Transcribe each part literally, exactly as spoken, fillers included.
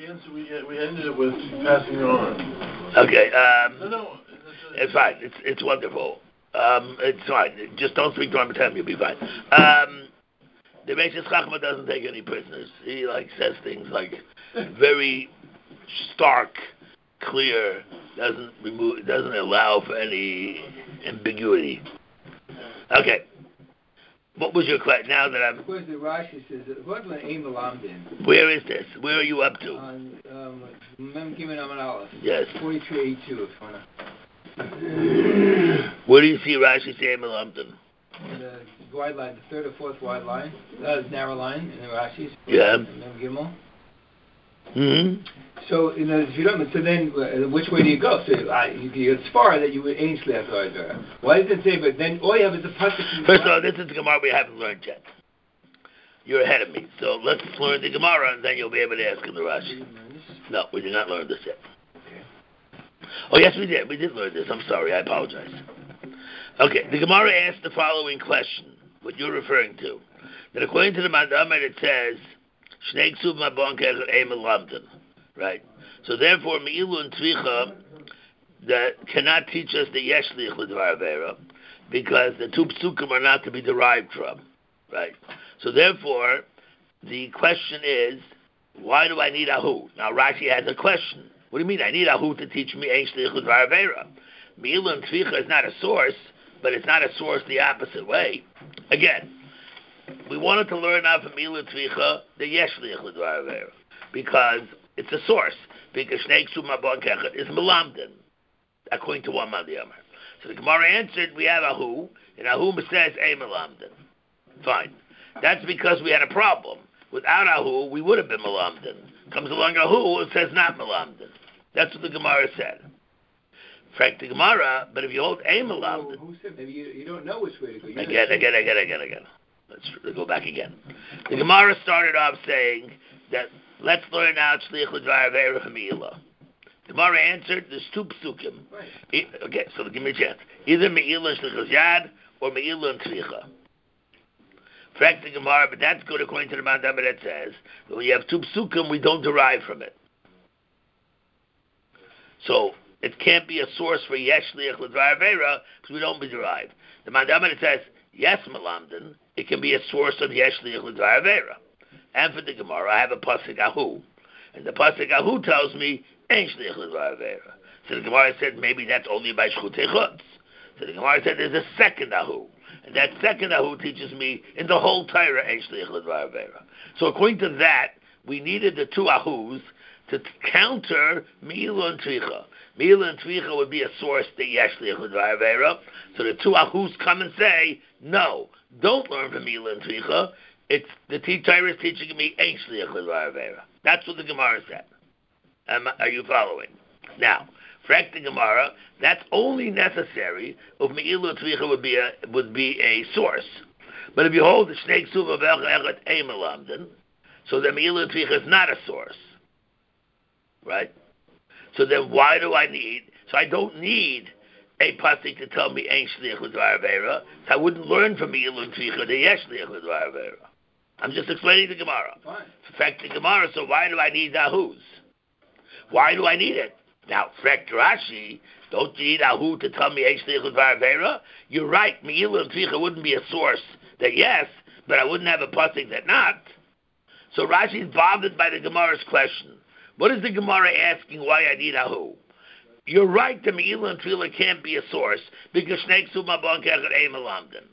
answer, we, we ended it with passing it on. Okay. Um, no, no. It's fine. It's it's wonderful. Um, it's fine. Just don't speak to him. Tell him you'll be fine. Um, the Beis Chachma doesn't take any prisoners. He like says things like very stark, clear. Doesn't remove. Doesn't allow for any ambiguity. Okay. What was your question? Now that I'm. Of course, the Rashi says, "What was Ein Melamdin?" Where is this? Where are you up to? On um, Mem Gimel Amud Aleph. Yes. Forty-two eighty-two. Where do you see Rashi say Ein Melamdin? The wide line, the third or fourth wide line, uh, narrow line in the Rashi. Yeah. Mem Gimel. Mm-hmm. So, you know, if you don't, so then, uh, which way do you go? So, uh, you, it's far that you would aim Shliach Torah. Why does it say? But then all you have is a pasuk. First of all, this is the Gemara we haven't learned yet. You're ahead of me, so let's learn the Gemara, and then you'll be able to ask in the Rashi. No, we did not learn this yet. Okay. Oh, yes, we did. We did learn this. I'm sorry. I apologize. Okay, the Gemara asked the following question, what you're referring to. That according to the Mandamar, it says, Shnei Ksub Mabon Kechel Ein Melamdin. Right? So therefore, Me'ilu and Tvicha that cannot teach us the Yeshlich L'Dvar Avera, because the two psukim are not to be derived from. Right? So therefore, the question is, why do I need Ahu? Now Rashi has a question. What do you mean I need Ahu to teach me Ein Shlich L'Dvar Avera? Me'ilu and Tvicha is not a source, but it's not a source the opposite way. Again, we wanted to learn out from Me'ilu and Tvicha the Yeshlich L'Dvar Avera, because it's a source, because Shnei Ksub Mabon Kechel is Melamdin, according to one Mandiyamar. So the Gemara answered, we have Ahu, and Ahu says Ein Melamdin. Fine. That's because we had a problem. Without Ahu, we would have been Melamdin. Comes along Ahu, it says not Melamdin. That's what the Gemara said. Frank the Gemara, but if you hold Ein Melamdin... Who said maybe you, you don't know which way to go? You're again, again, again, again, again. Let's go back again. The Gemara started off saying that let's learn out Shliach L'Dvar Avera from Me'ilah. The Gemara answered, there's two psukim. Right. Okay, so give me a chance. Either Me'ilah and Shlichus Yad, or Me'ilah and Tvicha. Fact the Gemara, but that's good according to the Mandamar that says that when you have two psukim, we don't derive from it. So it can't be a source for Yesh Shliach L'Dvar Avera because we don't be derived. The Mandamar that says yes Melamdin, it can be a source of Yesh Shliach L'Dvar Avera. And for the Gemara, I have a pasuk Ahu, and the pasuk Ahu tells me Ein Shliach L'Dvar Avera. So the Gemara said maybe that's only by Shchutei Chutz. So the Gemara said there's a second Ahu, and that second Ahu teaches me in the whole Torah Ein Shliach L'Dvar Avera. So according to that, we needed the two Ahus to t- counter Me'ilah and Tvicha. Me'ilah and Tvicha would be a source that Yesh Shliach L'Dvar Avera. So the two Ahus come and say, no, don't learn from Me'ilah and Tvicha. It's the Torah is teaching me Ein Shliach L'Dvar Avera. That's what the Gemara said. Um, are you following? Now, for the Gemara, that's only necessary if Me'ilah Tvicha would be a would be a source. But if you hold the Shnei Ksub Echet Ein Melamdin, so then Me'ilah Tvicha is not a source, right? So then why do I need? So I don't need a pasuk to tell me Ein Shliach L'Dvar Avera. So I wouldn't learn from Me'ilah Tvicha the Yesh Shliach L'Dvar Avera. I'm just explaining the Gemara. Fine. In fact, the Gemara, so why do I need Ahus? Why do I need it? Now, fact Rashi, don't you need Ahu to tell me Ein Shliach L'Dvar Avera? You're right, Me'ilah and Tvicha wouldn't be a source that yes, but I wouldn't have a pasuk that not. So Rashi's bothered by the Gemara's question. What is the Gemara asking why I need Ahu? You're right, the Me'ilah and Tvicha can't be a source because Shnei Ksub Mabon Kechel Ein Melamdin.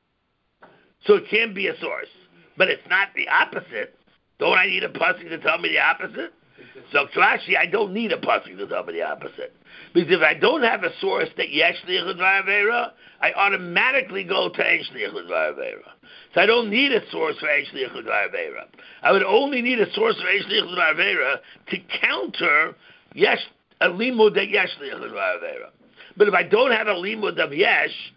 So it can't be a source. But it's not the opposite. Don't I need a pasuk to tell me the opposite? So Rashi, I don't need a pasuk to tell me the opposite. Because if I don't have a source that Yesh Shliach L'Dvar Avera, I automatically go to Ein Shliach L'Dvar Avera. So I don't need a source for Ein Shliach L'Dvar Avera. I would only need a source for Ein Shliach L'Dvar Avera to counter Yesh, a limud that Yesh Shliach L'Dvar Avera. But if I don't have a limud of Yesh,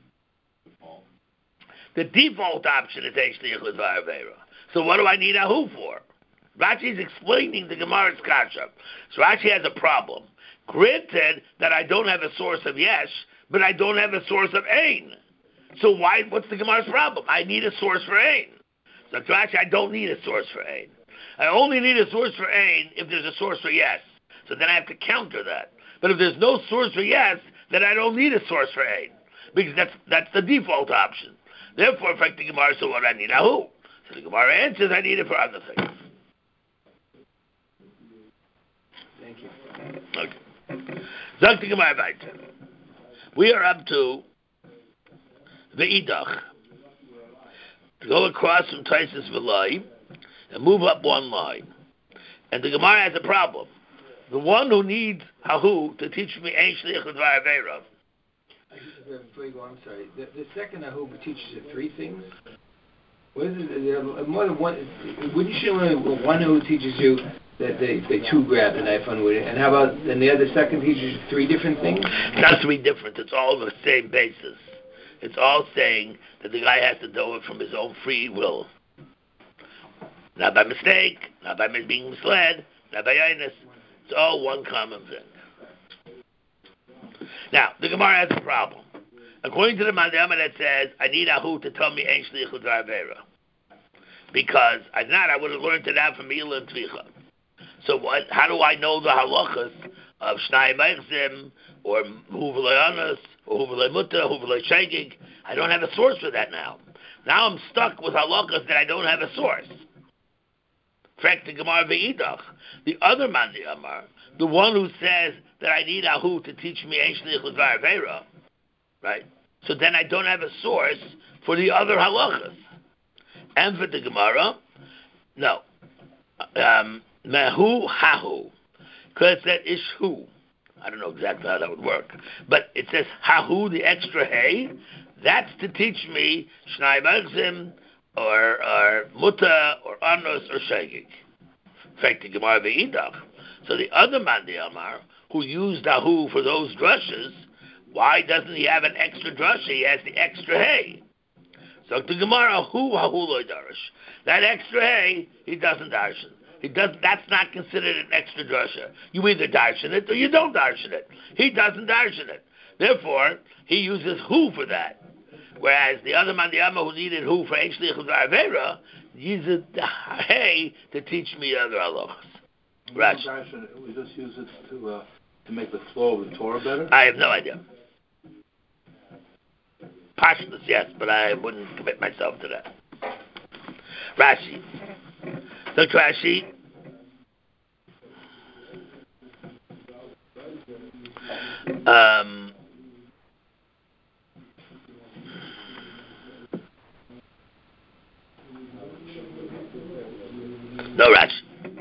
the default option is Ein Shliach L'Dvar Avera. So what do I need Ahu for? Rashi is explaining the Gemara's kasha. So Rashi has a problem. Granted that I don't have a source of Yesh, but I don't have a source of Ein. So why? What's the Gemara's problem? I need a source for Ein. So Rashi, I don't need a source for Ein. I only need a source for Ein if there's a source for yes. So then I have to counter that. But if there's no source for yes, then I don't need a source for Ein. Because that's that's the default option. Therefore, if I the Gemara, so what I need a who? So the Gemara answers, I need it for other things. Thank you. Okay. Zog the Gemara weiter. We are up to the Idach. To go across from Taisus V'lai and move up one line. And the Gemara has a problem. The one who needs Hahu to teach me Ein Shliach L'Dvar Aveira. Before you go, I'm sorry. The, the second Hahu teaches you three things. What is it? There are more than one. Wouldn't you say one who teaches you that they, they two grab the knife on wood, and how about then the other second teaches you three different things? Not three different. It's all the same basis. It's all saying that the guy has to do it from his own free will, not by mistake, not by being misled, not by ayness. It's all one common thing. Now the Gemara has a problem. According to the Mandama that says, I need Ahu to tell me Ein Shliach L'Dvar Aveira. Because if not, I would have learned it out from Mila and Tvicha. So what? How do I know the halachas of Shnai Meichzim, or Hu V'lei Anas, or Hu V'lei Mutta, Hu V'lei Shegig? I don't have a source for that now. Now I'm stuck with halachas that I don't have a source. Frek the Gemara Ve'idach. The other Mandi Amar, the one who says that I need Ahu to teach me Ein Shliach L'Dvar Aveira, right? So then I don't have a source for the other halachas. And for the Gemara, no. Um, Mehu Hahu. Because it said Ishu. I don't know exactly how that would work. But it says Hahu, the extra Hey. That's to teach me Shnai Mechzim, or, or Mutta, or Anos, or Shegig. In fact, the Gemara Ve'idach. So the other Mandi Amar, who used Hahu for those drushes, why doesn't he have an extra drusha? He has the extra hay. So the Gemara, who hahu loy darish. That extra hay, he doesn't darshan. He does. That's not considered an extra drusha. You either darshan it or you don't darshan it. He doesn't darshan it. Therefore, he uses who for that. Whereas the other mandiyama who needed who for Ein Shliach L'Dvar Aveira uses the hay to teach me other halachas. Right. We just use it to uh, to make the flow of the Torah better. I have no idea. Pashtus, yes, but I wouldn't commit myself to that. Rashi. So Rashi. Um, no Rashi.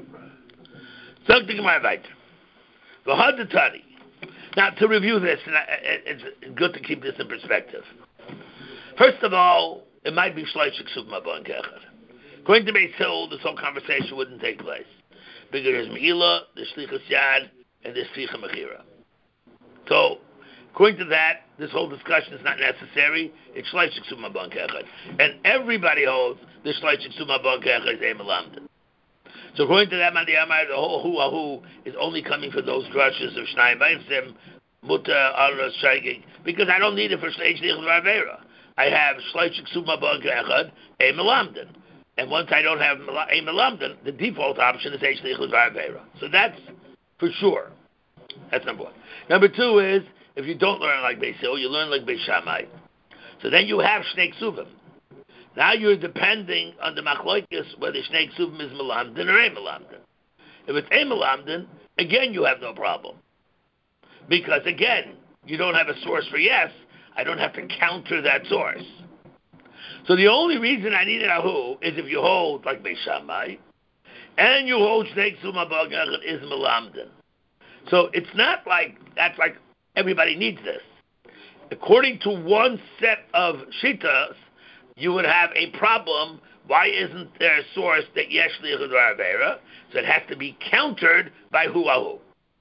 So the Gemara weiter. V'hadatani. Now to review this, and it's good to keep this in perspective. First of all, it might be shleishik sugma bon kechad. According to Beis Hill, this whole conversation wouldn't take place because there's meila, there's shlichus yad, and there's ficha mechira. So, according to that, this whole discussion is not necessary. It's shleishik sugma bon kechad, and everybody holds the shleishik sugma bon kechad is emalamdin. So, according to that, Mandi Amar, the whole hu ahu is only coming for those drushes of Shnai Meitzim, Mutta, Aros, Shaygig, because I don't need it for Shnei Shliach L'Dvar Aveira. I have Shleishik Suma Bon Kechad, a Melamdin. And once I don't have a Melamdin, the default option is a Shliach L'Dvar Aveira. So that's for sure. That's number one. Number two is, if you don't learn like Beis Hill, you learn like Beis Shammai. So then you have Shnei Ksuvim. Now you're depending on the Machloikis whether Shnei Ksuvim is Melamdin or a Melamdin. If it's a Melamdin, again you have no problem. Because again, you don't have a source for yes, I don't have to counter that source. So the only reason I need an ahu is if you hold like Beis Shammai, and you hold Shnei Ksuvim Bon Kechad is Melamdin. So it's not like, that's like everybody needs this. According to one set of Shitas, you would have a problem. Why isn't there a source that Yesh Shliach L'Dvar Aveira? So it has to be countered by Hu Ahu.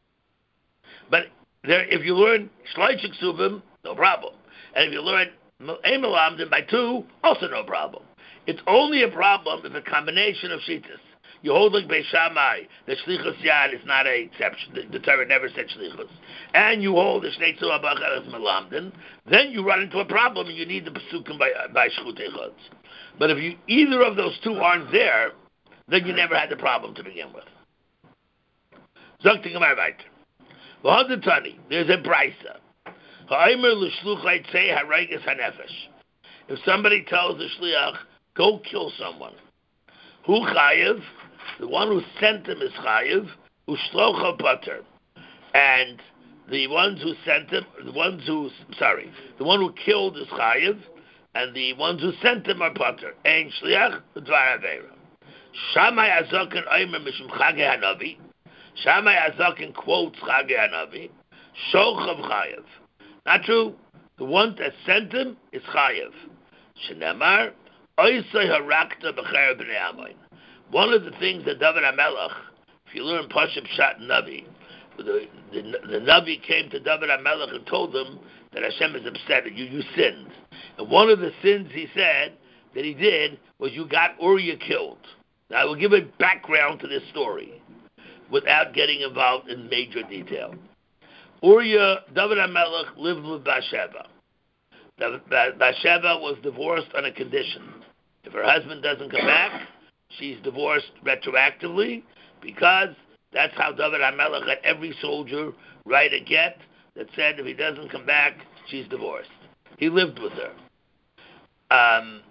But there, if you learn Shleishik Suvim, no problem. And if you learn Emelamdim by two, also no problem. It's only a problem if a combination of Shitas. You hold like Beis Shammai, the Shlichus Yad is not an exception. The, the Torah never said Shlichus. And you hold the Shnei Tzua B'Achad as Melamdin, then you run into a problem and you need the Pesukim by, by Shchut Echad. But if you, either of those two aren't there, then you never had the problem to begin with. Zok the Gemara weiter. V'hadatani, there's a brisa. Ha'aymer l'shluch say haragas hanefesh. If somebody tells the shliach, go kill someone, who chayev, the one who sent him is chayev, who shlocha pater, and the ones who sent him, the ones who, sorry, the one who killed is chayev, and the ones who sent him are pater. Ein shliach v'dvar avera. Shammai Azaken Aymer Mishum Chage Hanavi. Shammai Azaken quotes Chage Hanavi. Shochav Chayev. Not true. The one that sent him is Chayev. Shenemar Oisei Harakta B'cher B'nei Amoin. One of the things that David HaMelech, if you learn Pashup Shat Navi, the, the, the Navi came to David HaMelech and told him that Hashem is upset at you. You sinned. And one of the sins he said that he did was you got Uriah killed. Now, I will give a background to this story without getting involved in major detail. Uriah, David HaMelech, lived with Bathsheba. Bathsheba was divorced on a condition. If her husband doesn't come back, she's divorced retroactively, because that's how David HaMelech had every soldier write a get that said if he doesn't come back, she's divorced. He lived with her. Um...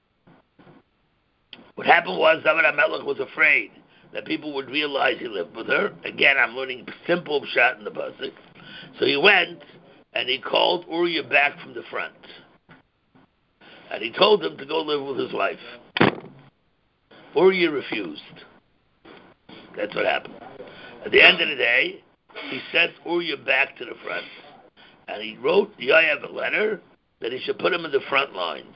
What happened was David HaMelech was afraid that people would realize he lived with her. Again, I'm learning simple shot in the pasuk. So he went and he called Uriah back from the front, and he told him to go live with his wife. Uriah refused. That's what happened. At the end of the day, he sent Uriah back to the front, and he wrote Yoav a letter that he should put him in the front lines.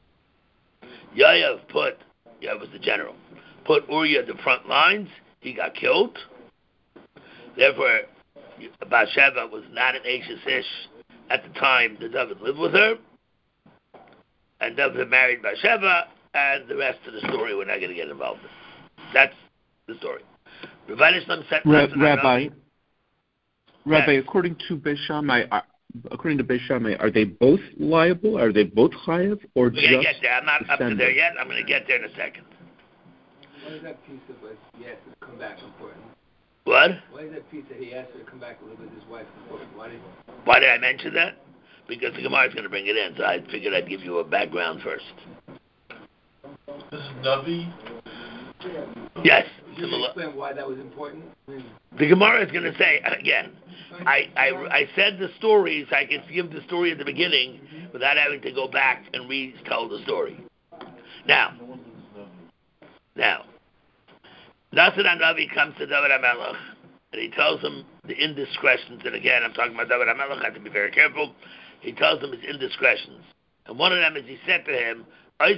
Yoav put Yeah, was the general. Put Uriah at the front lines. He got killed. Therefore, Bathsheba was not an Ashes Ish at the time that David lived with her. And David had married Bathsheba, and the rest of the story we're not going to get involved in. That's the story. Rabbi, Rabbi, Rabbi yes. according to Beis Shammai, uh, according to Beis Shammai, are they both liable? Are they both chayav, or We're just going to get there. I'm not the up to there yet. I'm going to get there in a second. Why is that piece of us he asked her to come back important? What? Why is that piece that he asked her to come back to live with his wife important? Why did? Why did I mention that? Because the Gemara is going to bring it in, so I figured I'd give you a background first. This is Navi. Yes. Can you explain why that was important? The Gemara is going to say, again, I, I, I said the story so I can give the story at the beginning without having to go back and retell the story. Now, now, Nasir HaNavi comes to David HaMelech and he tells him the indiscretions, and again, I'm talking about David HaMelech, I have to be very careful. He tells him his indiscretions. And one of them is he said to him, it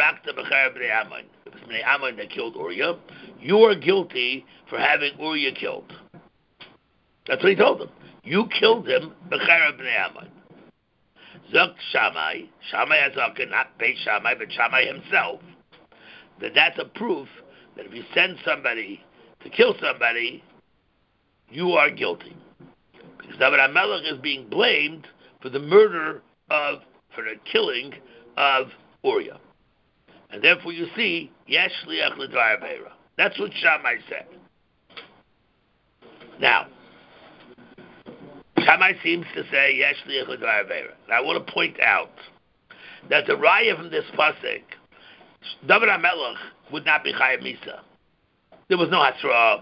was Bnei Ammon that killed Uriah. You are guilty for having Uriah killed. That's what he told him. You killed him, B'charav Bnei Ammon. Zok Shammai, Shammai Azaken, not Beis Shammai, but Shammai himself, that that's a proof that if you send somebody to kill somebody, you are guilty. Because David HaMelech is being blamed for the murder of, for the killing of Uriah. And therefore you see, Yesh Shliach L'Dvar Aveira. That's what Shammai said. Now, Shammai seems to say, Yesh Shliach L'Dvar Aveira. Now I want to point out that the raya from this pasuk, David HaMelech would not be Chayav Misa. There was no Hasra.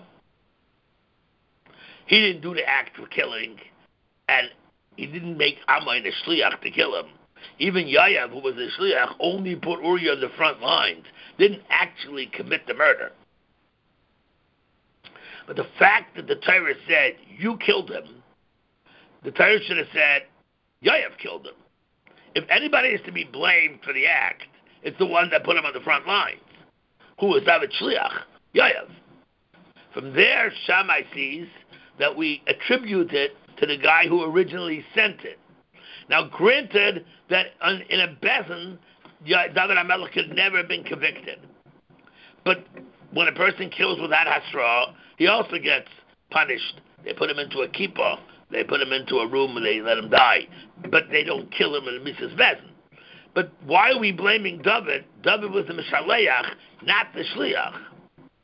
He didn't do the act of killing, and he didn't make Ammon a Shliach to kill him. Even Yoav, who was a Shliach, only put Uriah on the front lines, didn't actually commit the murder. But the fact that the Torah said, you killed him, the Torah should have said, Yoav killed him. If anybody is to be blamed for the act, it's the one that put him on the front lines. Who was David Shliach? Yoav. From there, Shammai sees that we attribute it to the guy who originally sent it. Now, granted that in a bezin, David HaMelech could never have been convicted. But when a person kills without hasra, he also gets punished. They put him into a kippah. They put him into a room and they let him die. But they don't kill him in a misas bezin. But why are we blaming David? David was the Mishaleach, not the Shliach.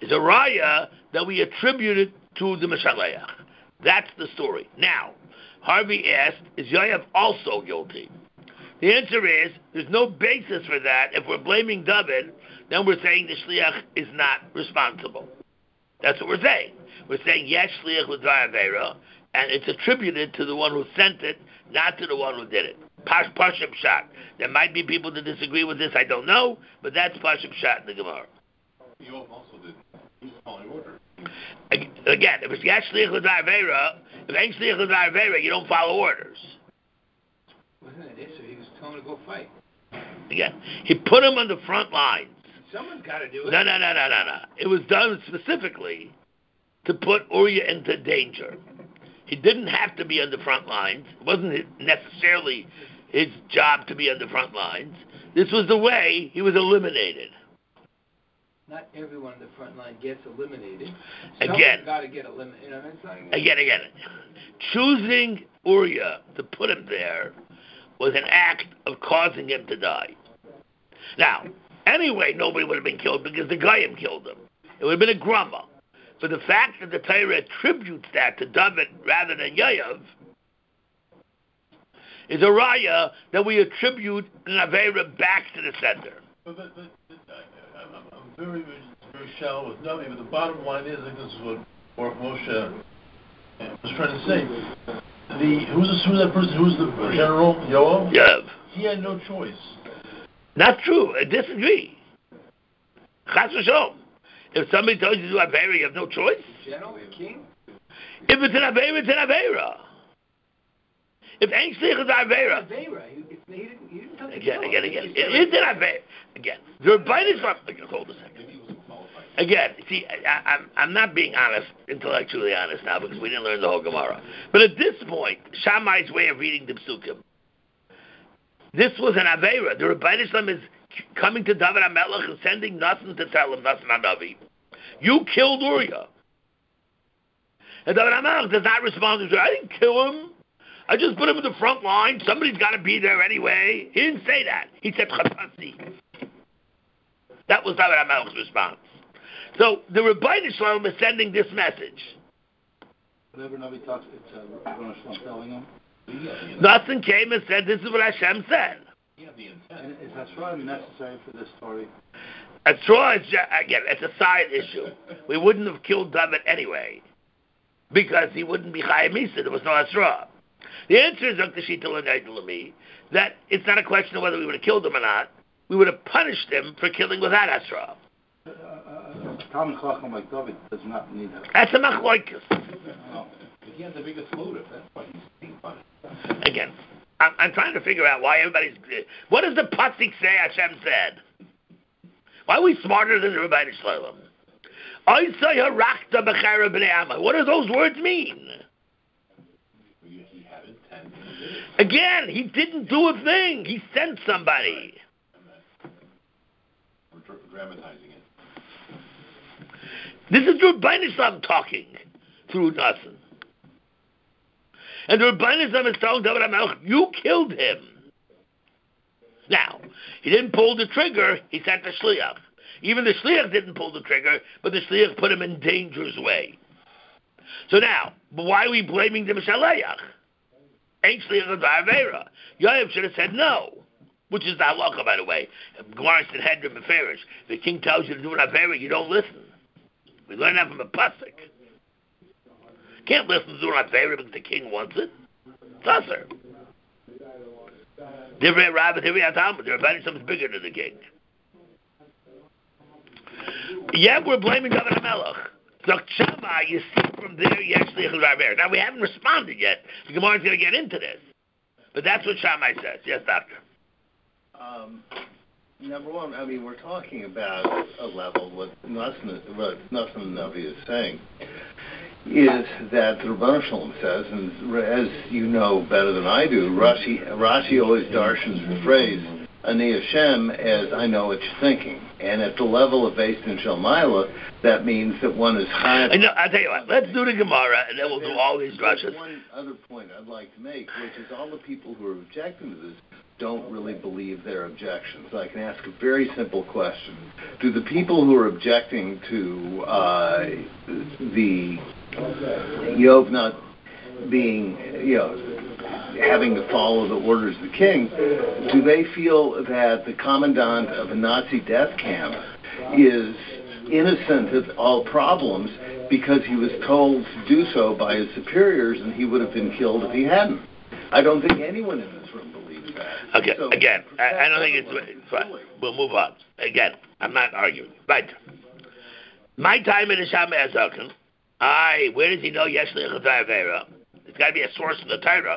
is a raya that we attributed to the Mishaleach. That's the story. Now, Harvey asked, is Yoav also guilty? The answer is, there's no basis for that. If we're blaming David, then we're saying the Shliach is not responsible. That's what we're saying. We're saying, yes, Shliach l'dvar Aveira, and it's attributed to the one who sent it, not to the one who did it. Pash Pashim Shat. There might be people that disagree with this, I don't know, but that's Pashim Shat in the Gemara. Yoav also did. He was following order. Again, if it's yes, Shliach l'dvar Aveira, if ain't Shliach l'dvar Aveira, you don't follow orders. Wasn't it issue? He was telling him to go fight. Again, he put him on the front lines. Someone's got to do it. No, no, no, no, no, no. It was done specifically to put Uriah into danger. He didn't have to be on the front lines. It wasn't necessarily his job to be on the front lines. This was the way he was eliminated. Not everyone on the front line gets eliminated. Again. Someone's got to get eliminated. You know, it's not, Again, again. Choosing Uriah to put him there was an act of causing him to die. Now, anyway, nobody would have been killed because the Goyim killed him. It would have been a grumma. But the fact that the Torah attributes that to David rather than Yoav is a raya that we attribute an Aveira back to the sender. But, but, but, I, I'm, I'm very, very shallow with Navi, but the bottom line is, I think this is what Baruch Moshe was trying to say. The who's the, who's that person? Who's the general? Yoav? Yoav. He had no choice. Not true. I disagree. Chas v'shalom. If somebody tells you to do Aveira, you have no choice. General, king? If it's an Aveira, it's an Aveira. If ain't Shliach is Aveira. Aveira. He, he didn't, he didn't tell Again, again, again. It is an Aveira. Again. The Rebbeinu Shalom. Hold a second. Again, see, I, I'm I'm not being honest, intellectually honest now, because we didn't learn the whole Gemara. But at this point, Shammai's way of reading the Psukim, this was an Aveira. The Rebbeinu Shalom is coming to David HaMelech and sending nothing to tell him, nothing HaNavi. You killed Uriah. And David HaMelech does not respond to him. I didn't kill him. I just put him in the front line. Somebody's got to be there anyway. He didn't say that. He said, Chatasi. That was David HaMelech's response. So the Rebbeinu Shalom is sending this message. Whenever Navi talks, it's uh, Rebbeinu Shalom telling him. Nothing came and said, this is what Hashem said. And is Hashra necessary for this story? Hashra is, again, it's a side issue. We wouldn't have killed David anyway, because he wouldn't be Chayim Misa. There was no Hashra. The answer is, that it's not a question of whether we would have killed him or not. We would have punished him for killing without Hashra. Uh, uh, Talmud Chacham like David does not need that. That's a machloikus. No. He has the biggest motive. That's why he's being punished. Again, I'm, I'm trying to figure out why everybody's... What does the Pasuk say Hashem said? Why are we smarter than the Rebbeinu Shalom? What do those words mean? He had intent. Again, he didn't do a thing. He sent somebody. We're dramatizing it. This is the Rebbeinu Shalom talking through nothing. And the Rebbeinu Shalom is telling David HaMelech, you killed him. Now, he didn't pull the trigger, he sent the Shliach. Even the Shliach didn't pull the trigger, but the Shliach put him in danger's way. So now, but why are we blaming the Mishaleach? Ain't Shliach of the Aveira. Yoav should have said no, which is the halacha, by the way. Gemara in Hedron Meferish. The king tells you to do an Aveira, you don't listen. We learn that from a pasuk. Can't listen to an Aveira because the king wants it. It's usher. Divrei Rabbah, Divrei Talmud. The Rebbeinu Shalom is bigger than the king. Yeah, we're blaming David HaMelech. So Shammai, you see from there, you actually have. Now we haven't responded yet. The Gemara is going to get into this, but that's what Shammai says. Yes, doctor. Um, number one, I mean, we're talking about a level. What Nassim, what Nassim Navi is saying is that the Rebbeinu Shalom says, and as you know better than I do, Rashi, Rashi always darshans the phrase Ani Hashem as I know what you're thinking. And at the level of Beis Din Shel Maila, that means that one is high. I know, I'll tell you what, let's do the Gemara, and then we'll do all these drushes. One other point I'd like to make, which is all the people who are objecting to this don't really believe their objections. I can ask a very simple question. Do the people who are objecting to uh, the Yov not being, you know, having to follow the orders of the king, do they feel that the commandant of a Nazi death camp is innocent of all problems because he was told to do so by his superiors and he would have been killed if he hadn't? I don't think anyone in this room believes that. Okay, so, again, I, I don't think it's fine. We'll move on. Again, I'm not arguing. Right. My time in the Shammai Azakan, I, where does he know Yesh Lichud V'Avera? It's got to be a source in the Torah.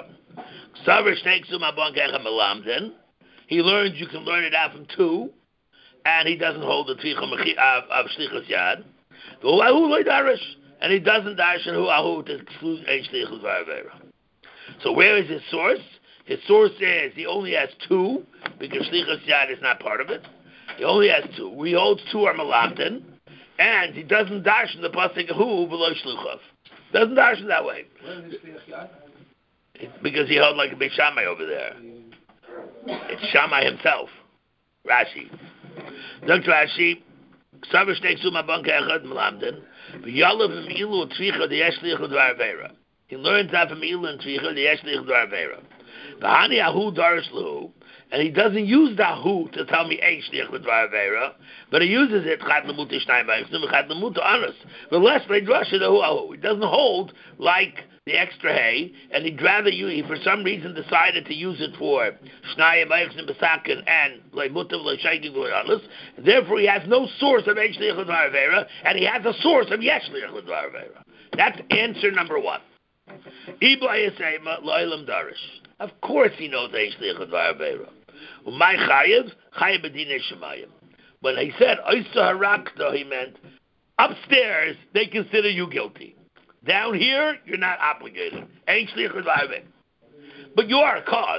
He learns you can learn it out from two, and he doesn't hold the tvicha of, of Shlichus Yad. And he doesn't darshan hu ahu to exclude Shlichus V'Avera. So where is his source? His source is he only has two, because Shlichus Yad is not part of it. He only has two. He holds two are Malamtin, and he doesn't darshan the pasuk hu below Shluchav. Doesn't darshan that way. It's because he held like a big Shammai over there. It's Shammai himself. Rashi. Doctor Rashi, Savish Nexu Mabanka Echad Malamtin, V'yalav V'ilu Tvicha the Yeshlichud V'Avera. He learns that from Ilu and Tvicha the Yeshlichud V'Avera. V'hani Ahu Darish Lahu, and he doesn't use the Ahu to tell me Eish Lichud V'Avera, but he uses it Chad Lamut Ishnayim V'Chim Chad Lamut Honest. The less they drush it Ahu Ahu. He doesn't hold like the extra hay, and he'd rather use, he for some reason decided to use it for Shnayim V'Chim B'Sakin and Leimutav Le'Shaykin V'Honest. Therefore, he has no source of Eish Lichud V'Avera, and he has a source of Yesh Lichud V'Avera. That's answer number one. Ibla Yisayma Lo'ilam Darish. Of course he knows Eish Lichud V'Avera. Umay Chayev, Chayev B'dinei Shemayim. When he said Oisa Harakta, he meant upstairs they consider you guilty. Down here you're not obligated. Eish Lichud V'Avera. But you are a cause.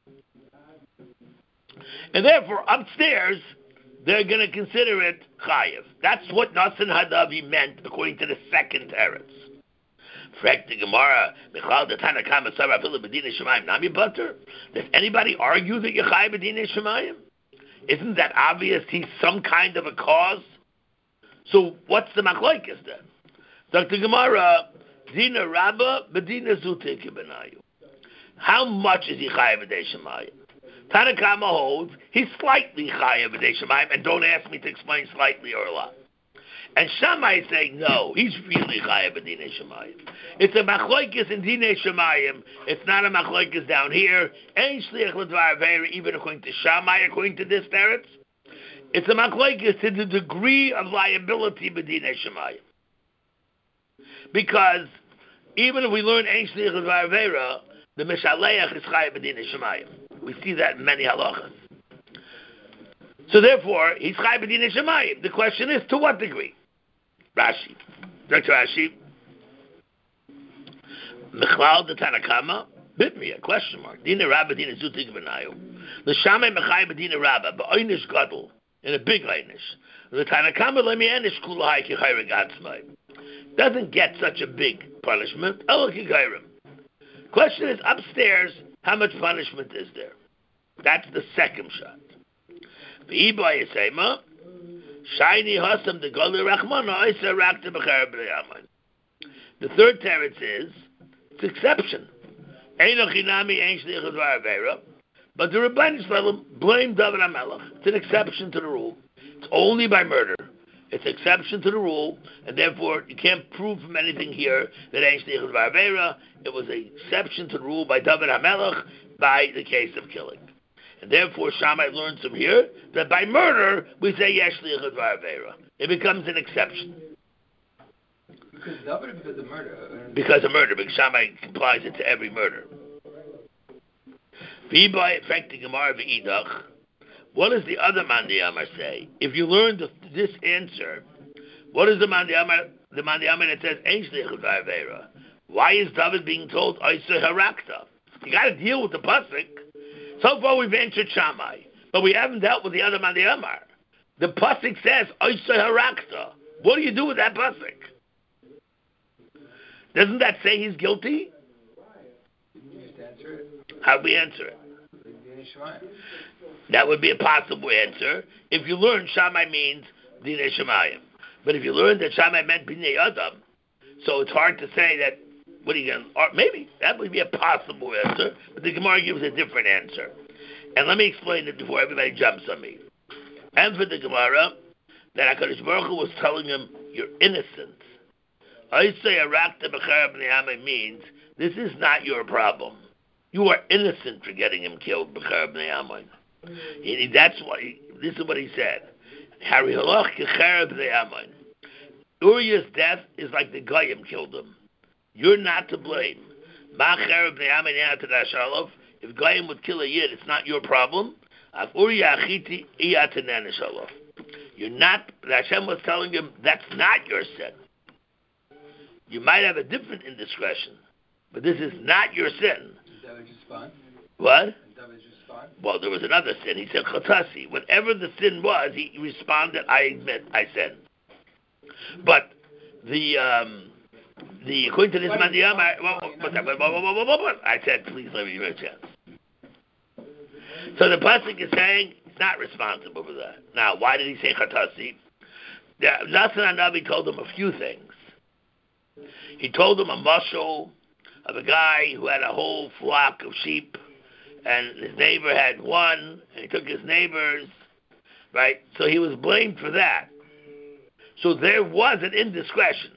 And therefore upstairs they're going to consider it Chayev. That's what Nasan Hadavi meant according to the second teretz. Frek the Gemara, Michal the Tanakama Sarah Philip B'dinei Shemayim Nami Butter. Does anybody argue that Yechai B'dinei Shemayim? Isn't that obvious? He's some kind of a cause. So what's the machlokes then? Doctor Gemara, Dina Rabba B'dina Zutik Benayu. How much is Yechai B'dinei Shemayim? Tanakama holds he's slightly Chai B'dinei Shemayim, and don't ask me to explain slightly or a lot. And Shammai say no, he's really Chayav B'dinei Shemayim. It's a machlokes in Dinei Shemayim. It's not a machlokes down here. Ein shliach l'dvar avera, even according to Shammai, according to this teretz. It's a machlokes to the degree of liability B'dinei Shemayim. Because even if we learn Ein shliach l'dvar avera, the Mishaleach is Chayav B'dinei Shemayim. We see that in many halachas. So therefore, he's Chayav B'dinei Shemayim. The question is, to what degree? Rashi. Doctor Rashi. Mechlal the Tanakama. Bit me, a question mark. Dina Rabba, Dina Zutik Benayu. The Shammai Mechai B'dina Rabba, Ba'oinish Gadol, in a big Einish. The Tanakama Lemi Enish Kulahai Ki Chayre Gatzmai. Doesn't get such a big punishment. Elo Ki Chayrim. Question is, upstairs, how much punishment is there? That's the second shot. V'ibla Yisema, Shiny Hasam the Goli Rachmana, Isa Rakta B'char B'yaman. The third teretz is, it's exception. Eino Chinami Ein Shlichud V'Avera, but the Rebbeinu Shalom blame David HaMelech. It's an exception to the rule. It's only by murder. It's an exception to the rule, and therefore you can't prove from anything here that Ein Shlichud V'Avera. It was an exception to the rule by David HaMelech by the case of killing. And therefore, Shammai learns from here that by murder, we say Yesh Lichud V'Avera. It becomes an exception. Because David, because of murder. Because of murder, because Shammai applies it to every murder. V'ibay affecting Gemara v'idach. What does the other Mandi Amar say? If you learn the, this answer, what is the Mandi Amar? The Mandi Amar that says Ein Shlichud V'Avera. Why is David being told Oisa Harakta? You got to deal with the pasuk. So far we've answered Shammai, but we haven't dealt with the other Mandi Amar. The pasuk says Oisa Harakta. What do you do with that pasuk? Doesn't that say he's guilty? Didn't you just answer it? How'd we answer it? B'dinei That would be a possible answer. If you learn Shammai means Dinei Shemayim. But if you learn that Shammai meant Bnei Adam, so it's hard to say that, what are you going to, maybe, that would be a possible answer, but the Gemara gives a different answer. And let me explain it before everybody jumps on me. And for the Gemara, that HaKadosh Baruch Hu was telling him, you're innocent. I say Arakta B'chara B'nei Amai means, this is not your problem. You are innocent for getting him killed, B'chara B'nei Amai. That's why, this is what he said. Hari halach k'chara B'nei Amai. Uriah's death is like the Goyim killed him. You're not to blame. Ma chara B'nei Amai ne'at Shalof. If Goyim would kill a Yid, it's not your problem. Av Uriah achiti iyat Shalof. You're not, Hashem was telling him, that's not your sin. You might have a different indiscretion, but this is not your sin. What? Well, there was another sin. He said, Chatasi. Whatever the sin was, he responded, I admit, I sinned. But the, um, the, according to this man, the I said, please let me give you a chance. So the pasuk is saying, he's not responsible for that. Now, why did he say Chatasi? Natan HaNavi told him a few things. He told him a mashal of a guy who had a whole flock of sheep, and his neighbor had one, and he took his neighbor's, right? So he was blamed for that. So there was an indiscretion.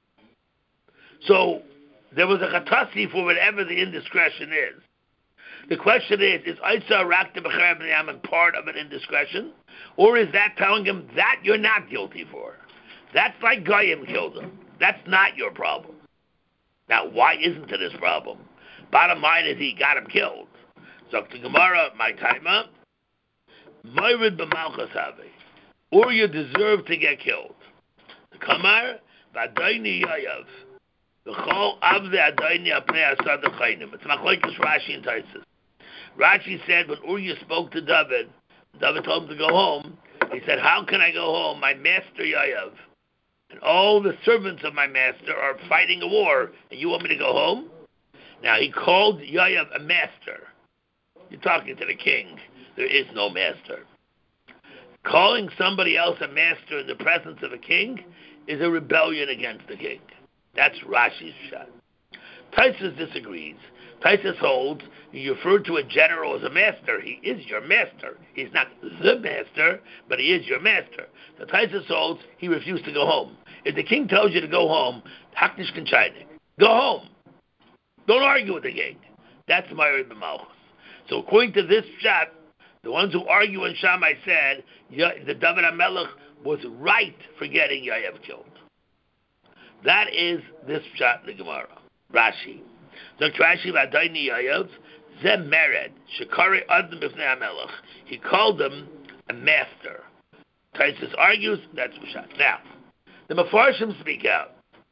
So there was a chatasi for whatever the indiscretion is. The question is, is Isa Rakta B'chara B'nei Amai part of an indiscretion? Or is that telling him that you're not guilty for? That's like Goyim killed him. That's not your problem. Now, why isn't it his problem? Bottom line is he got him killed. So to Gemara, my timer, Moirid b'malchus have. Uriah deserved to get killed. Kamar, v'adayni yayav. V'chol avde adayni apnei asad achaynim. It's machlokes Rashi and Taisus. Rashi said when Uriah spoke to David, David told him to go home. He said, how can I go home? My master Yayav and all the servants of my master are fighting a war, and you want me to go home? Now, he called Yayav a master. You're talking to the king. There is no master. Calling somebody else a master in the presence of a king is a rebellion against the king. That's Rashi's shot. Taisus disagrees. Taisus holds you refer to a general as a master. He is your master. He's not the master, but he is your master. The Taisus holds he refused to go home. If the king tells you to go home, Haknish Kenchainik, go home. Don't argue with the king. That's Moirid b'malchus. So according to this shot, the ones who argue in Shammai said the David HaMelech was right for getting Yayav killed. That is this shot in the Gemara. Rashi. So Rashi v'adayni Yayav zeh mered shekari adam b'fnei HaMelech. He called him a master. Taisus argues that's the shot. Now, the Mefarshim speak out.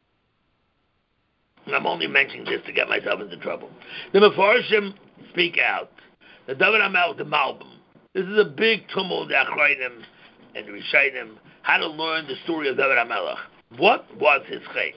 I'm only mentioning this to get myself into trouble. The Mefarshim speak out. The David HaMelech, the Malbim. This is a big tumult, the Achrayim and the Rishayim, how to learn the story of David HaMelech. What was his chait?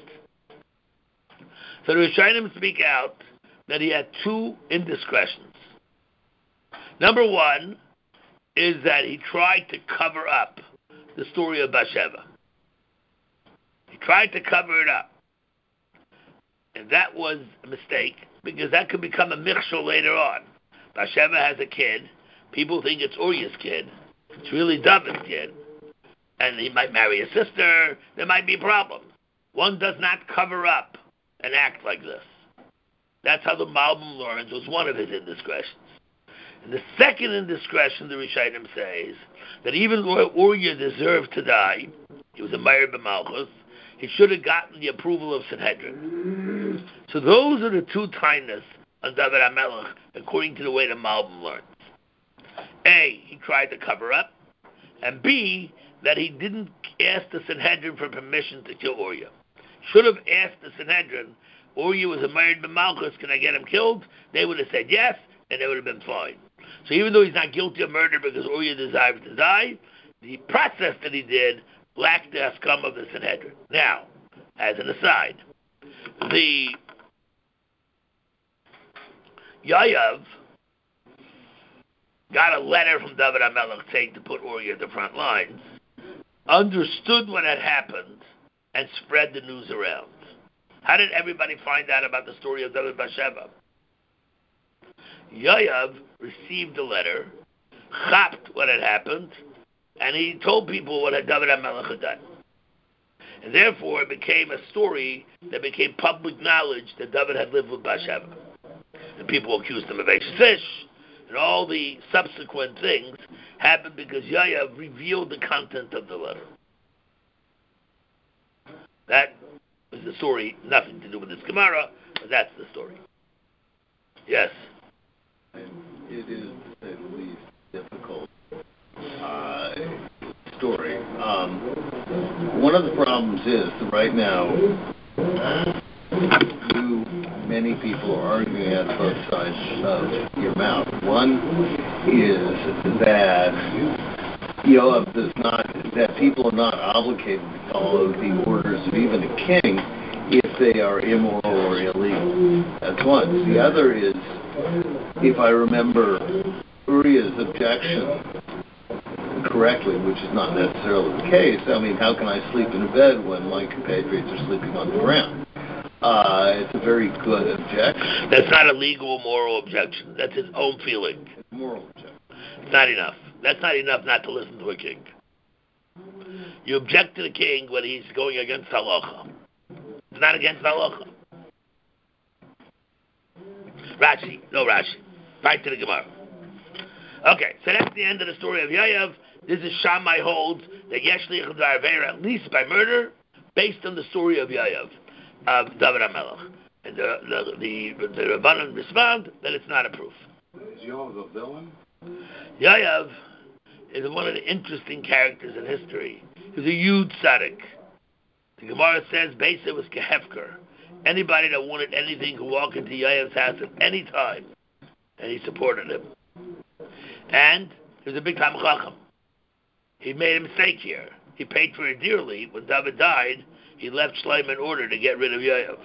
So the Rishayim speak out that he had two indiscretions. Number one is that he tried to cover up the story of Bathsheba. He tried to cover it up. And that was a mistake, because that could become a michshol later on. Bathsheba has a kid. People think it's Uriah's kid. It's really David's kid. And he might marry a sister. There might be a problem. One does not cover up an act like this. That's how the Malbim learns, was one of his indiscretions. And the second indiscretion, the Rishayim says, that even though Uriah deserved to die, he was a Moirid b'malchus, he should have gotten the approval of Sanhedrin. So those are the two tainas on David HaMelech, according to the way the Malbim learns. A, he tried to cover up, and B, that he didn't ask the Sanhedrin for permission to kill Uriah. Should have asked the Sanhedrin, Uriah was a Moirid b'malchus, can I get him killed? They would have said yes, and they would have been fine. So even though he's not guilty of murder because Uriah deserved to die, the process that he did lacked the haskam of the Sanhedrin. Now, as an aside, the Yayav got a letter from David HaMelech saying to put Uri at the front lines, understood what had happened, and spread the news around. How did everybody find out about the story of David Basheva? Yoav received the letter, chapped what had happened, and he told people what David HaMelech had done. And therefore, it became a story that became public knowledge that David had lived with Basheva. And people accused him of Eish, and all the subsequent things happened because Yoav revealed the content of the letter. That was the story, nothing to do with this Gemara, but that's the story. Yes? And it is, to say the least, difficult uh, story. Um, one of the problems is that right now, you, many people are arguing at both sides of your mouth. One is that Yoav does not, that people are not obligated to follow the orders of even a king if they are immoral or illegal. That's one. The other is, if I remember Uriah's objection correctly, which is not necessarily the case, I mean, how can I sleep in a bed when my compatriots are sleeping on the ground? Uh, it's a very good objection. That's not a legal, moral objection. That's his own feeling. It's a moral objection. It's not enough. That's not enough not to listen to a king. You object to the king when he's going against halacha. It's not against halacha. Rashi, no Rashi. Back to the Gemara. Okay, so that's the end of the story of Yoav. This is Shammai holds that Yesh Liach L'Dvar Aveira, at least by murder, based on the story of Yoav, of David HaMelech. And the the the, the Rabbanan respond that it's not a proof. Is Yoav a villain? Yoav is one of the interesting characters in history. He's a huge tzaddik. The Gemara says Beisa was kehefker. Anybody that wanted anything could walk into Yoav's house at any time, and he supported him. And he was a big time chacham. He made a mistake here. He paid for it dearly. When David died, he left Shlomo in order to get rid of Yoav.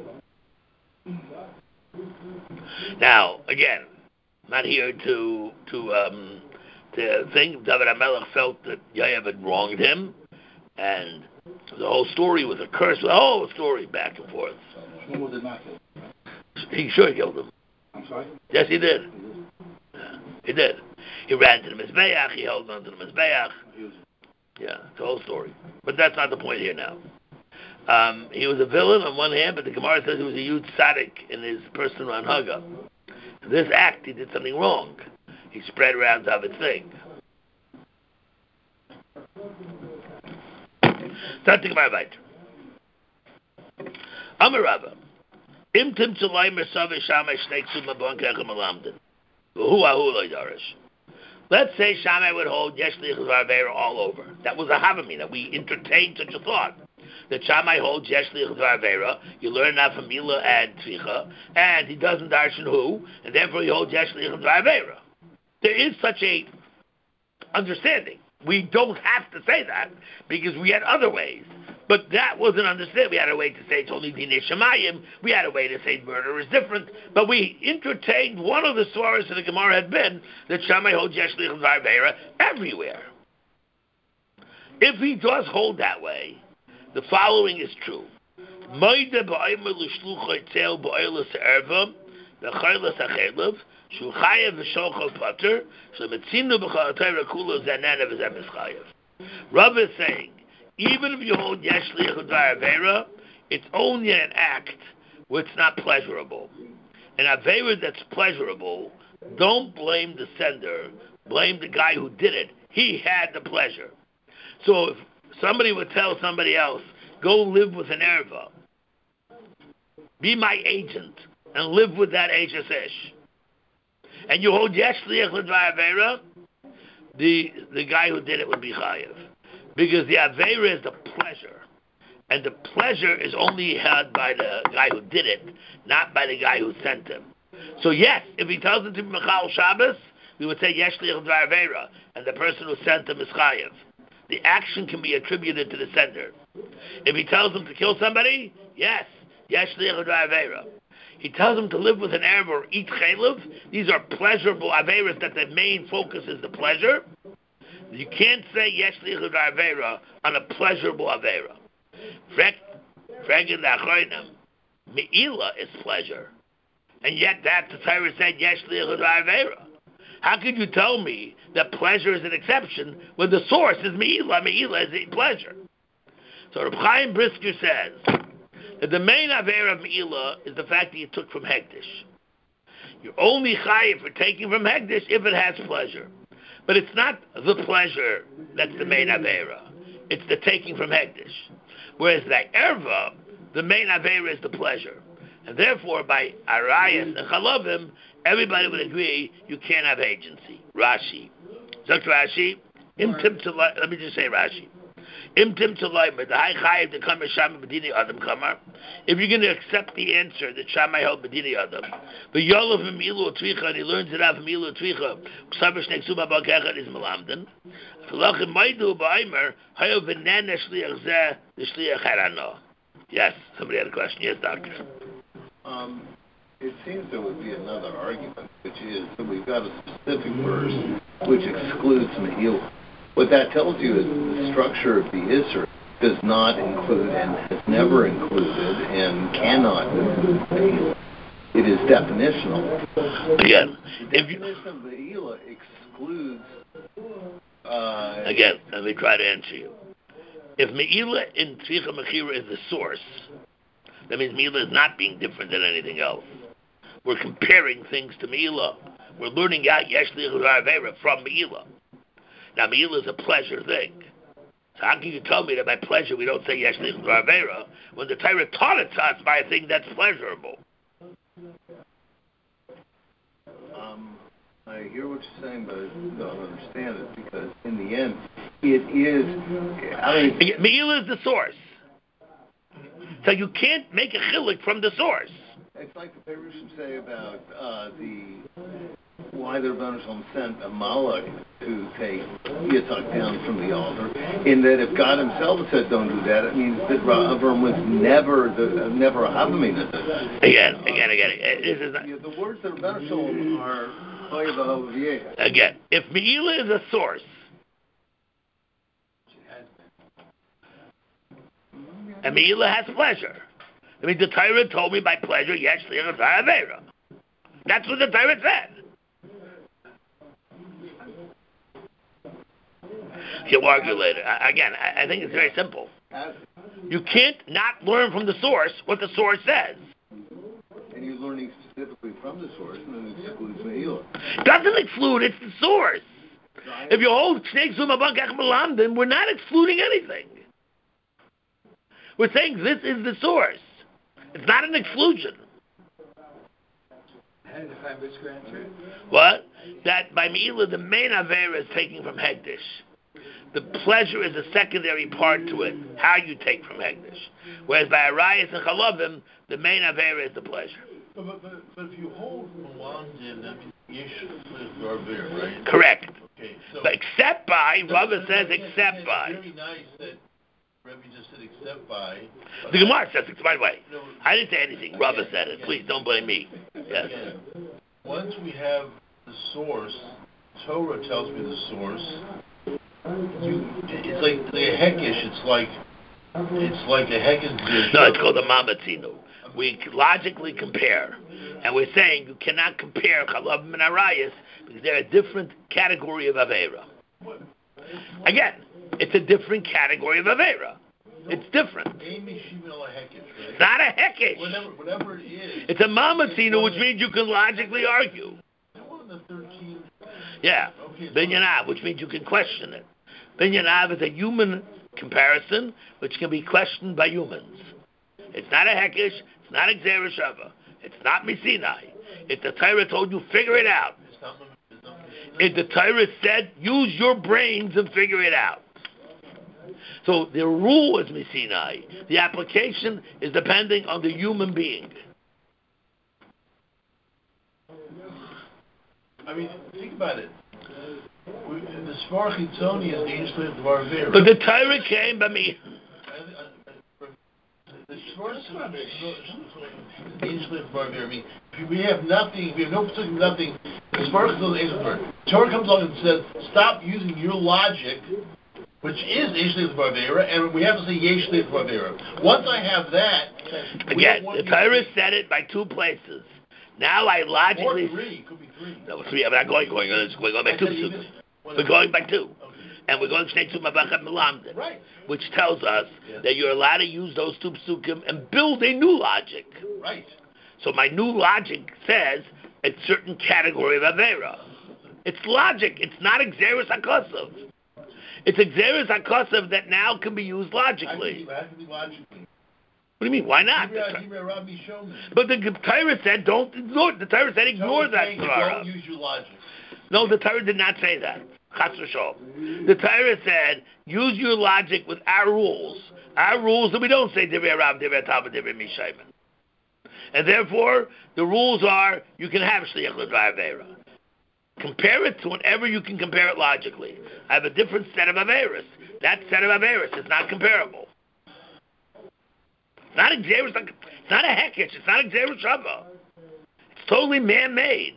Now, again, not here to to um, to think. David HaMelech felt that Yoav had wronged him, and the whole story was a curse. The whole story back and forth. Shlomo did not kill him. He sure killed him. I'm sorry? Yes, he did. Yeah, he did. He ran to the Mizbeach. He held on to the Mizbeach. Yeah, it's a whole story. But that's not the point here now. Um, he was a villain on one hand, but the Gemara says he was a huge tzaddik in his personal anhaga. In this act, he did something wrong. He spread around David's thing. Start the Gemara weiter. Amar Rava. Im tim tzolay mersave Shammai shnei ksuma b'ankechem alamdin. V'hu ahu lo yidarish. Let's say Shammai would hold Yesh Liach L'Dvar Aveira all over. That was a havamina. We entertained such a thought. That Shammai holds Yesh Liach L'Dvar Aveira. You learn that from Mila and Tzicha. And he doesn't darshan who. And therefore he holds Yesh Liach L'Dvar Aveira. There is such a understanding. We don't have to say that because we had other ways. But that wasn't understood. We had a way to say it's only Dinei Shemayim. We had a way to say murder is different. But we entertained one of the svaras of the Gemara had been that Shammai holds Yesh Liach L'Dvar Aveira everywhere. If he does hold that way, the following is true. Moide ba'aymer l'shlucha etzel ba'ayla se'erva v'chayla sa'chaylev shu chayev v'sholcha pater shlemetzinu b'chalatayra kula zanana v'zem chayev. Rav is saying, even if you hold Yesh Liach L'Dvar Aveira, it's only an act where it's not pleasurable. An Aveira that's pleasurable, don't blame the sender, blame the guy who did it. He had the pleasure. So if somebody would tell somebody else, go live with an erva, be my agent, and live with that Eish Ish, and you hold Yesh Liach L'Dvar Aveira, the, the guy who did it would be chayev. Because the Aveira is the pleasure. And the pleasure is only had by the guy who did it, not by the guy who sent him. So yes, if he tells him to be Mechal Shabbos, we would say Yesh Liach L'Dvar Aveira, and the person who sent him is chayev. The action can be attributed to the sender. If he tells him to kill somebody, yes, Yesh Liach L'Dvar Aveira. He tells them to live with an Erev or eat chaylev. These are pleasurable Averas that the main focus is the pleasure. You can't say Yesh Lichud Avera on a pleasurable Avera. Fregin Achronim, Me'ila is pleasure. And yet that the Torah said Yesh Lichud Avera. How could you tell me that pleasure is an exception when the source is Me'ila? Me'ila is a pleasure. So Reb Chaim Brisker says that the main Avera of Me'ila is the fact that you took from Hekdesh. You're only chayiv for taking from Hekdesh if it has pleasure. But it's not the pleasure that's the main Avera. It's the taking from Hekdesh. Whereas the Erva, the main Avera is the pleasure. And therefore, by Arayas and Chalavim, everybody would agree you can't have agency. Rashi. Doctor Rashi, Imtim to let me just say Rashi. Imtim to Leimer, the high chayiv to come Shama Medini Adam Kamar. If you're going to accept the answer that Shammai held Medini Adam, the Yolav Milu Tvicha, and he learns it out of Milu Tvicha, Sabash Nexuma Balkecha is Malamdan. Falachim Maidu Baimer, Hayo Venena Shliach Zeh, the Shliach Harano. Yes, somebody had a question. Yes, doctor. Um, it seems there would be another argument, which is that we've got a specific verse which excludes Me'ila. What that tells you is the structure of the Isser does not include and has never included and cannot include Me'ila. It is definitional. Again, the if you, definition of Me'ila excludes... Uh, again, let me try to answer you. If Me'ila in Tzicha Mechira is the source, that means Me'ila is not being different than anything else. We're comparing things to Me'ila. We're learning out Yesh Lichud Avera from Me'ila. Now, Me'ila is a pleasure thing. So how can you tell me that by pleasure we don't say Yesh Lichud Avera when the Torah taught it to us by a thing that's pleasurable? Um, I hear what you're saying, but I don't understand it because in the end, it is. I mean, Me'ila is the source. So you can't make a chilik from the source. It's like the Perushim say about uh, the why the Rebbeinu Shalom sent a malach to take Yitzhak down from the altar, in that if God Himself said don't do that, it means that Avram was never the uh, never a Havamina. Again, again, again. This is not, yeah, the words that Rebbeinu Shalom are again. If Me'ila is a source, and Me'ila has pleasure. I mean, the Torah told me by pleasure, Yesh Lichud Avera. That's what the Torah said. You'll argue later. I, again, I, I think it's very simple. You can't not learn from the source what the source says. And you're learning specifically from the source, and then it excludes Me'ila. Doesn't exclude, it's the source. If you hold Shnei Zuma Bankach Melamdim, we're not excluding anything. We're saying this is the source. It's not an exclusion. How did the Chaim Brisker answer it? What? That by Me'ila, the main Avera is taking from Hekdesh. The pleasure is a secondary part to it, how you take from Hekdesh. Whereas by Arayas and Chalavim, the main Avera is the pleasure. But, but, but, but if you hold Melamdim, that means Yesh Lichud Avera, right? Correct. Okay, so but except by, Rava says except by. It's very nice that Rebbe just said except by. The Gemara says it, by the way. I didn't say anything. Rava said it. Please don't blame me. Yes. Again, once we have the source, Torah tells me the source. You, it's like, like a hekish. It's like it's like a hekish. No, it's called a mamatzinu. We logically compare, and we're saying you cannot compare Chalavim and Arayas because they're a different category of Avera. Again, it's a different category of Avera. It's different. It's not a hekish. Whatever, whatever it is. It's a mamatzinu, which means you can logically argue. Yeah, Binyanav, which means you can question it. Binyanav is a human comparison, which can be questioned by humans. It's not a hekish, it's not a Gzera Shava, it's not Misinai. If the Torah told you, figure it out. If the Torah said, use your brains and figure it out. So the rule is Misinai. The application is depending on the human being. I mean, think about it. We, the Svar Chitzoni is the Yesh Lichud Avera. But the Torah came by me. The source of the angel of I mean, if we have nothing, we have no particular nothing. The spark of the angel of Torah comes along and says, stop using your logic, which is Yesh Barbera, and we have to say Yesh Barbera. Once I have that, again, the Torah said it by two places. Now I logically. Or three, could be three. No, three. I'm not going. Going. We're going back two. We're going back two. Okay. And we're going to to Mabachat Melamdin, right. which tells us yeah. that you're allowed to use those two psukim and build a new logic. Right. So my new logic says a certain category of Avera. It's logic. It's not Xeris HaKosav. It's Xeris HaKosav that now can be used logically. That can be logically. What do you mean? Why not? But the Torah said don't ignore. The Torah said ignore that Torah. Don't use your logic. No, the Torah did not say that. The Torah said, use your logic with our rules. Our rules that we don't say Divrei Rav, Divrei Talmud, Divrei Mishayman. And therefore, the rules are, you can have Shliach L'Dvar Aveira. Compare it to whatever you can compare it logically. I have a different set of Aveiras. That set of Aveiras is not comparable. It's not a Xeris, it's not a Hekesh, it's not a Xeris Shava. It's totally man-made.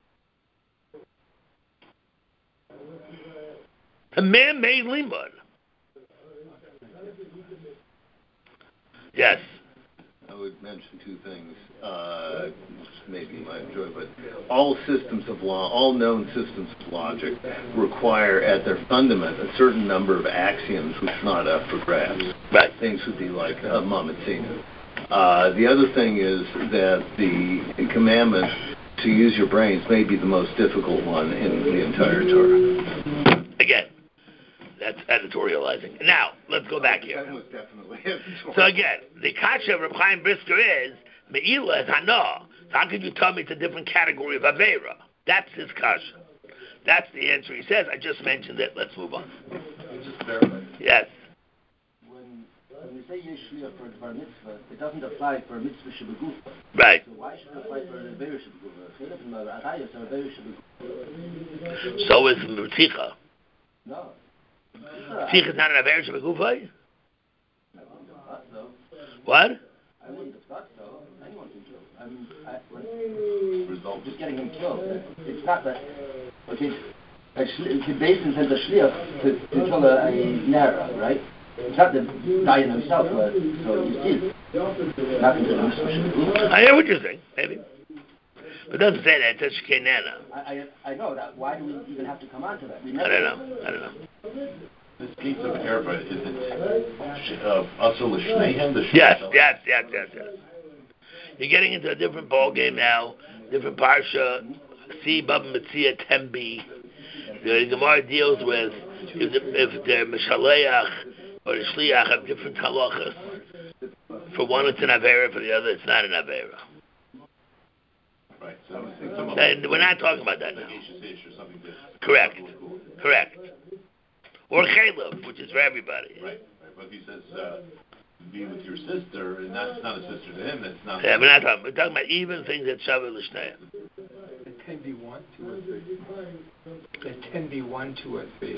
A man-made limud. Yes. I would mention two things. Uh, maybe you might enjoy, but all systems of law, all known systems of logic, require at their fundament a certain number of axioms which are not up for grabs. Right. Things would be like a mamatzina. Uh, the other thing is that the commandment to use your brains may be the most difficult one in the entire Torah. Again. That's editorializing. Now, let's go back here. That was definitely editorial. So again, the kasha of Reb Chaim Brisker is, Me'ila is hana. So how could you tell me it's a different category of Aveira? That's his kasha. That's the answer he says. I just mentioned it. Let's move on. Yes. When, when we say Yesh Shliach for Dvar Mitzvah, it doesn't apply for Mitzvah Shebegufa. Right. So why should it apply for Aveira Shebegufa? Chilek and Arayos are Aveira Shebegufa. So is Murticha. No. Tzich is not an Aveira Shebegufa? What? I wouldn't have thought so. Anyone can kill. I'm, I, when, just getting him killed. It's not that. Okay, the basin sends a shliach to, to kill a, a nera, right? It's not the Dayan himself, but so you see, not considered a Mitzvah. I hear what you're saying, maybe. But it doesn't say that. It says Shkenana. I, I I know that. Why do we even have to come on to that? We never I don't know. I don't know. This piece of Arba, is it uh, Asur L'Shneihem? Yes, yes, yes, yes, yes. You're getting into a different ball game now, different parsha. See Baba Metzia Tembi. The Gemara deals with if the, if the Meshaleach or the Shliach have different halachas. For one, it's an Aveira. For the other, it's not an Aveira. Right. So and we're not talking about that now. Correct. Correct. Or Chaylev, which is for everybody. Right. Right. But if he says uh, be with your sister, and that's not a sister to him, that's not. Yeah, we're not talking. We're talking about even things that Shavah L'Shneihem. The ten B one, two or three. The ten B one, two or three.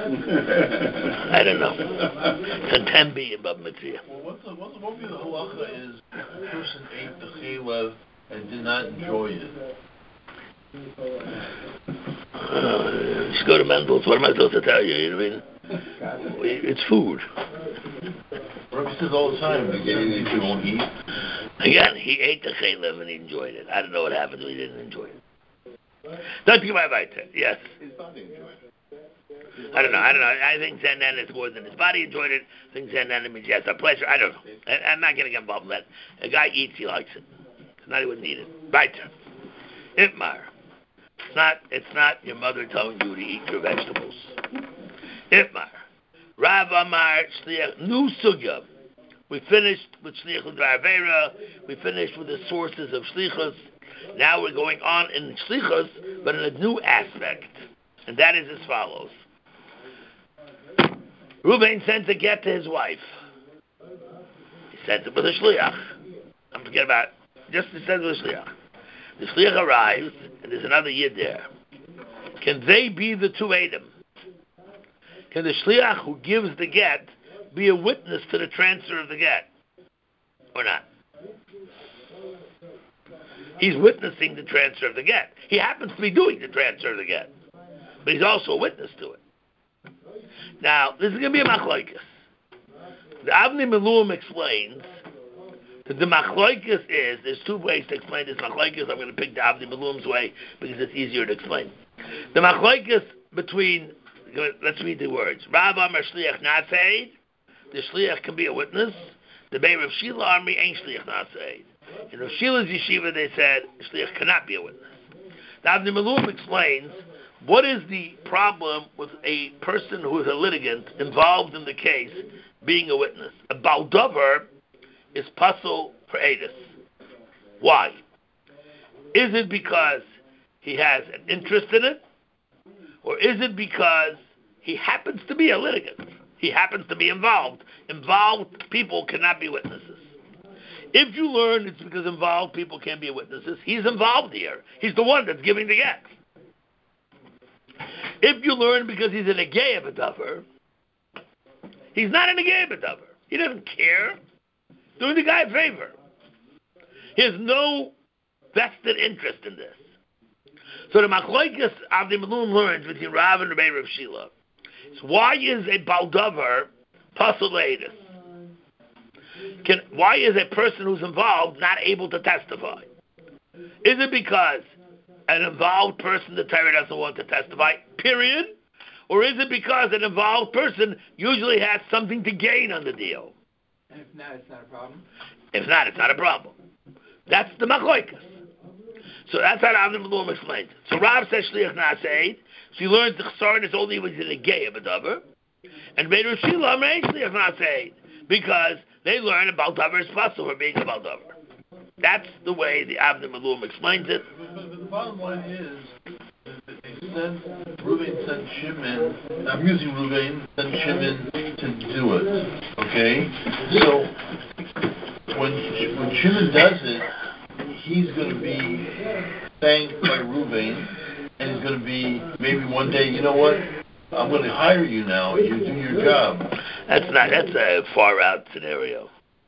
I don't know. It's a ten B in Bab Mitzvah. Well, what's the, what's the, what would be the halacha is the person ate the chaylev and did not enjoy it? Uh, just go to Mendel's. What am I supposed to tell you? You know what I mean? It's food. Rabbi says all the time, you won't eat. Again, he ate the chaylev and he enjoyed it. I don't know what happened when he didn't enjoy it. Don't you my vayter? Yes. His body enjoyed it. I don't know. I don't know. I think Zandan is more than his body enjoyed it. I think Zandan means yes, a pleasure. I don't know. I, I'm not going to get involved in that. A guy eats, he likes it. If not, he wouldn't eat it. Vayter. Itmar. It's not. It's not your mother telling you to eat your vegetables. Itmar. Rav Amar Shliach Nu Sugya. We finished with Shliach L'Dvar Aveira. We finished with the sources of Shlichus. Now we're going on in Shlichus, but in a new aspect, and that is as follows. Reuven sent a get to his wife. He sent it with a Shliach. I'm forgetting about it. Just he sent it with a Shliach. The Shliach arrives, and there's another Yid there. Can they be the two Adam? Can the Shliach who gives the get be a witness to the transfer of the get? or not? He's witnessing the transfer of the get. He happens to be doing the transfer of the get, but he's also a witness to it. Now, this is going to be a machlokes. The Avnei Miluim explains that the machlokes is, there's two ways to explain this machlokes. I'm going to pick the Avnei Miluim's way because it's easier to explain. The machlokes between, let's read the words. Rav Amar Shliach Naseid, the Shliach can be a witness. The Be'er of Shila Army ain't Shliach Naseid. In Rav Shila's yeshiva, they said Shliach cannot be a witness. The Avnei Miluim explains what is the problem with a person who is a litigant involved in the case being a witness. A baldover is pasul for edus. Why? Is it because he has an interest in it? Or is it because he happens to be a litigant? He happens to be involved. Involved people cannot be witnesses. If you learn it's because involved people can't be witnesses, he's involved here. He's the one that's giving the get. If you learn because he's a negay of a dover, he's not a negay of a dover. He doesn't care. Doing the guy a favor. He has no vested interest in this. So the machlokes Avnei Miluim learns between Rav and Rebbe Rav Shila. So why is a baldover pasul le'edus? Can, why is a person who's involved not able to testify? Is it because an involved person, the Torah doesn't want to testify, period? Or is it because an involved person usually has something to gain on the deal? And if not, it's not a problem? If not, it's not a problem. That's the machlokes. So that's how Avnei Miluim explains it. So Rav says Shliach Naseid, so he learns the Chsaron is only when he's in a gay of a dover, and Be'er of Shila Amrei Shliach Naseid, because they learn about dover is pasul for being about dover. That's the way the Avnei Miluim explains it. But, but the bottom line is, they sent, Reuven sent Shimon, I'm using Reuven, sent Shimon to do it, okay? So, when, when Shimon does it, he's going to be thanked by Reuven, and he's going to be, maybe one day, you know what, I'm going to hire you now, you do your job. That's not, that's a far out scenario.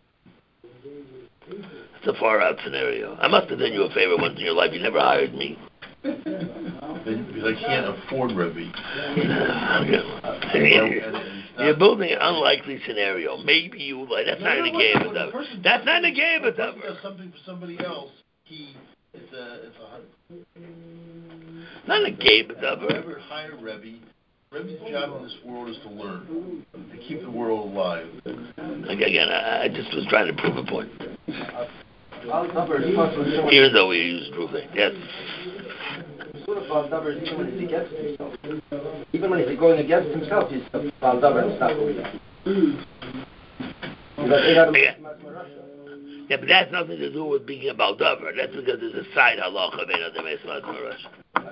It's a far out scenario. I must have done you a favor once in your life. You never hired me. Because I can't afford Rebbe. You're building an unlikely scenario. Maybe you like. That's not in the game of them. That's not in the game of them. If does something for somebody else, he it's a it's a hundred. Not in the game of them. Never hire Rebbe. Rebbe's job in this world is to learn, to keep the world alive. Again, I just was trying to prove a point. Even though we use proving, yes. Even when he's going against himself, he's a baldavar. It's not yeah. yeah, but that's nothing to do with being a baldavar. That's because there's a side halacha bein adam esmat marash.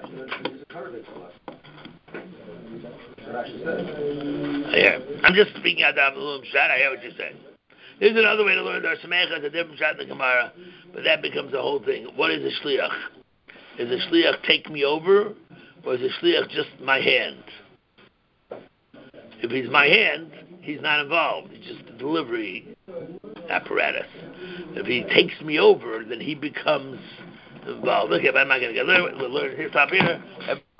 Yeah, I'm just speaking out the Avnei shot. I hear what you're saying. There's another way to learn. There's Semecha, a different shot in the Gemara, but that becomes a whole thing. What is a shliach? Is a shliach take me over, or is a shliach just my hand? If he's my hand, he's not involved. He's just a delivery apparatus. If he takes me over, then he becomes involved. Okay, but I'm not going to get learn. We'll learn here. Stop here.